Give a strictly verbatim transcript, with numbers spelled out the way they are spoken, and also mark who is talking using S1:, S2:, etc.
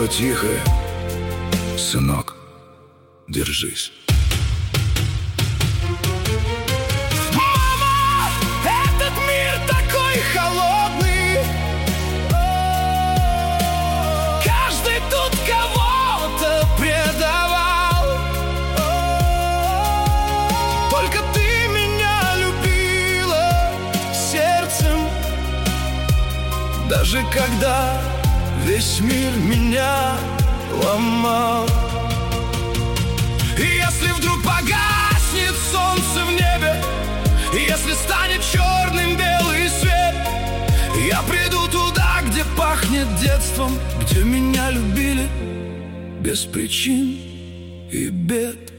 S1: было тихое: сынок, держись.
S2: Мама, этот мир такой холодный. Каждый тут кого-то предавал. Только ты меня любила сердцем, даже когда весь мир меня ломал. И если вдруг погаснет солнце в небе, и если станет черным белый свет, я приду туда, где пахнет детством, где меня любили без причин и бед.